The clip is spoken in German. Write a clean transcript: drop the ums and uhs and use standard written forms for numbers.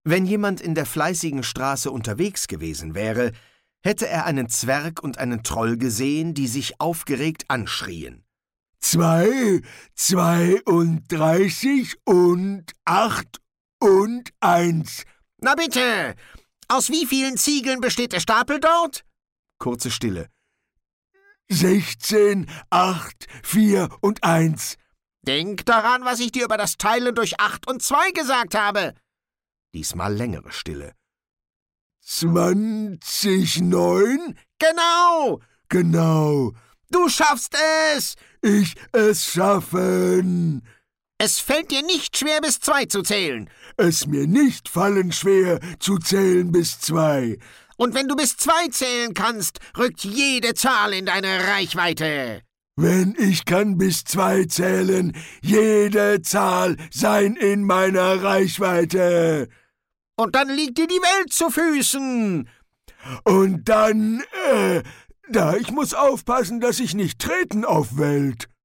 Wenn jemand in der fleißigen Straße unterwegs gewesen wäre, hätte er einen Zwerg und einen Troll gesehen, die sich aufgeregt anschrien. 2, 32 und 8 und 1. Na bitte! Aus wie vielen Ziegeln besteht der Stapel dort? Kurze Stille. 16, 8, 4 und 1. Denk daran, was ich dir über das Teilen durch 8 und 2 gesagt habe. Diesmal längere Stille. 20, 9? Genau! Genau. Du schaffst es! Ich es schaffen. Es fällt dir nicht schwer, bis 2 zu zählen. Es mir nicht fallen schwer, zu zählen bis 2. Und wenn du bis 2 zählen kannst, rückt jede Zahl in deine Reichweite. Wenn ich kann bis 2 zählen, jede Zahl sein in meiner Reichweite. Und dann liegt dir die Welt zu Füßen. Und dann, ich muss aufpassen, dass ich nicht treten auf Welt.